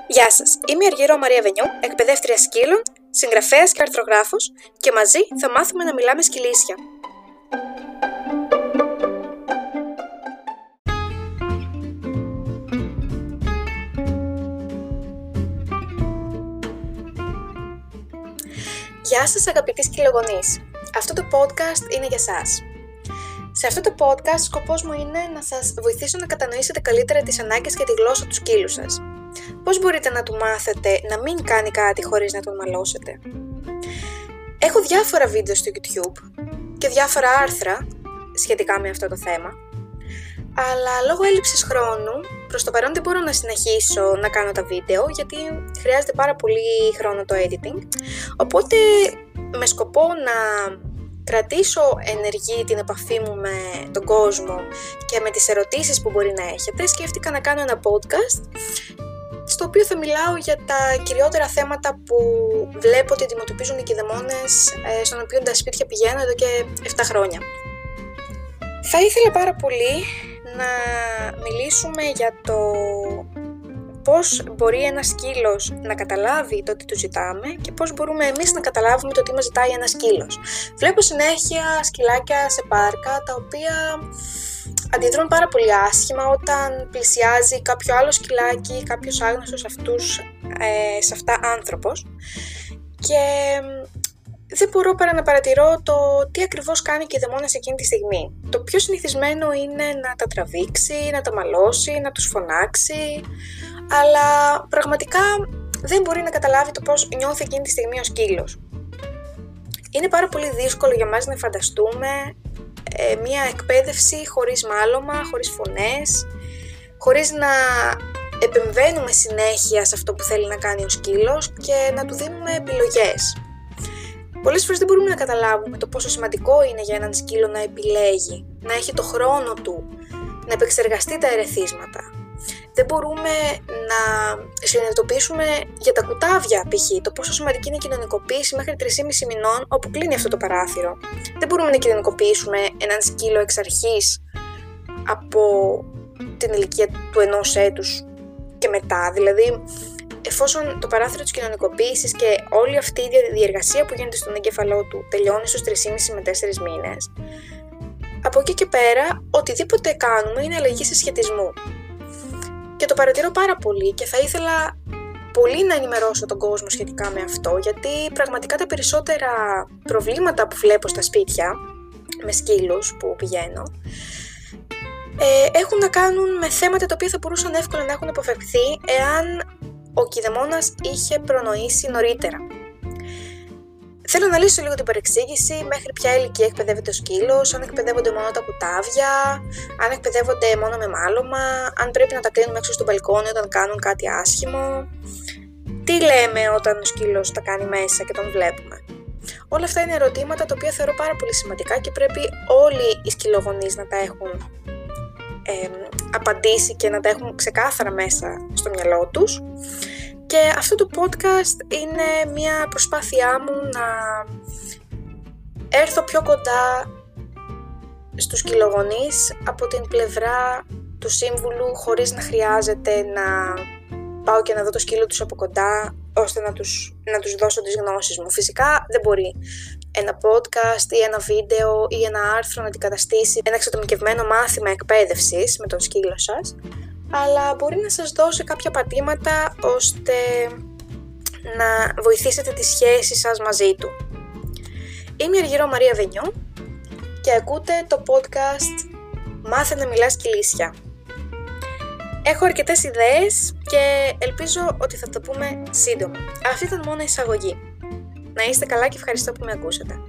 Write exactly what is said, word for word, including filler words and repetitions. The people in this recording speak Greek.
Γεια σας, είμαι η Αργύρο Μαρία Βενιού, εκπαιδεύτρια σκύλων, συγγραφέας και αρθρογράφος και μαζί θα μάθουμε να μιλάμε σκυλίσια. Γεια σας αγαπητοί σκυλογονείς, αυτό το podcast είναι για σας. Σε αυτό το podcast σκοπός μου είναι να σας βοηθήσω να κατανοήσετε καλύτερα τις ανάγκες και τη γλώσσα του σκύλου σας. Πώς μπορείτε να του μάθετε να μην κάνει κάτι χωρίς να τον μαλώσετε. Έχω διάφορα βίντεο στο YouTube και διάφορα άρθρα σχετικά με αυτό το θέμα, αλλά λόγω έλλειψης χρόνου προς το παρόν δεν μπορώ να συνεχίσω να κάνω τα βίντεο γιατί χρειάζεται πάρα πολύ χρόνο το editing, οπότε με σκοπό να κρατήσω ενεργή την επαφή μου με τον κόσμο και με τις ερωτήσεις που μπορεί να έχετε, σκέφτηκα να κάνω ένα podcast στο οποίο θα μιλάω για τα κυριότερα θέματα που βλέπω ότι αντιμετωπίζουν οι κηδεμόνες στον οποίο τα σπίτια πηγαίνω εδώ και επτά χρόνια. Θα ήθελα πάρα πολύ να μιλήσουμε για το πώς μπορεί ένας σκύλος να καταλάβει το τι του ζητάμε και πώς μπορούμε εμείς να καταλάβουμε το τι μας ζητάει ένας σκύλος. Βλέπω συνέχεια σκυλάκια σε πάρκα τα οποία αντιδρούν πάρα πολύ άσχημα όταν πλησιάζει κάποιο άλλο σκυλάκι, κάποιος άγνωστος αυτούς, ε, σε αυτά άνθρωπος, και δεν μπορώ παρά να παρατηρώ το τι ακριβώς κάνει και η κηδεμόνας εκείνη τη στιγμή. Το πιο συνηθισμένο είναι να τα τραβήξει, να τα μαλώσει, να τους φωνάξει, αλλά πραγματικά δεν μπορεί να καταλάβει το πώς νιώθει εκείνη τη στιγμή ο σκύλος. Είναι πάρα πολύ δύσκολο για μας να φανταστούμε ε, μια εκπαίδευση χωρίς μάλωμα, χωρίς φωνές, χωρίς να επεμβαίνουμε συνέχεια σε αυτό που θέλει να κάνει ο σκύλος και να του δίνουμε επιλογές. Πολλές φορές δεν μπορούμε να καταλάβουμε το πόσο σημαντικό είναι για έναν σκύλο να επιλέγει, να έχει το χρόνο του, να επεξεργαστεί τα ερεθίσματα. Δεν μπορούμε να συνειδητοποιήσουμε για τα κουτάβια π.χ. το πόσο σημαντική είναι η κοινωνικοποίηση μέχρι τρία και μισό μηνών όπου κλείνει αυτό το παράθυρο. Δεν μπορούμε να κοινωνικοποιήσουμε έναν σκύλο εξ αρχής από την ηλικία του ενός έτους και μετά. Δηλαδή, εφόσον το παράθυρο της κοινωνικοποίησης και όλη αυτή η διεργασία που γίνεται στον εγκέφαλό του τελειώνει στους τρία και μισό με τέσσερις μήνες, από εκεί και πέρα οτιδήποτε κάνουμε είναι αλλαγή συσχετισμού. Και το παρατηρώ πάρα πολύ και θα ήθελα πολύ να ενημερώσω τον κόσμο σχετικά με αυτό, γιατί πραγματικά τα περισσότερα προβλήματα που βλέπω στα σπίτια με σκύλους που πηγαίνω ε, έχουν να κάνουν με θέματα τα οποία θα μπορούσαν εύκολα να έχουν αποφευχθεί εάν ο κηδεμόνας είχε προνοήσει νωρίτερα. Θέλω να λύσω λίγο την παρεξήγηση, μέχρι ποια ηλικία εκπαιδεύεται ο σκύλος, αν εκπαιδεύονται μόνο τα κουτάβια, αν εκπαιδεύονται μόνο με μάλωμα, αν πρέπει να τα κλείνουμε έξω στο μπαλκόνι όταν κάνουν κάτι άσχημο, τι λέμε όταν ο σκύλος τα κάνει μέσα και τον βλέπουμε. Όλα αυτά είναι ερωτήματα τα οποία θεωρώ πάρα πολύ σημαντικά και πρέπει όλοι οι σκυλογονείς να τα έχουν ε, απαντήσει και να τα έχουν ξεκάθαρα μέσα στο μυαλό τους. Και αυτό το podcast είναι μια προσπάθειά μου να έρθω πιο κοντά στους σκυλογονείς από την πλευρά του σύμβουλου, χωρίς να χρειάζεται να πάω και να δω το σκύλο τους από κοντά ώστε να τους, να τους δώσω τις γνώσεις μου. Φυσικά δεν μπορεί ένα podcast ή ένα βίντεο ή ένα άρθρο να αντικαταστήσει ένα εξατομικευμένο μάθημα εκπαίδευσης με τον σκύλο σας, αλλά μπορεί να σας δώσει κάποια πατήματα ώστε να βοηθήσετε τις σχέσεις σας μαζί του. Είμαι η Αργύρο Μαρία Βενιού και ακούτε το podcast «Μάθε να μιλάς σκυλίσια». Έχω αρκετές ιδέες και ελπίζω ότι θα το πούμε σύντομα. Αυτή ήταν μόνο η εισαγωγή. Να είστε καλά και ευχαριστώ που με ακούσατε.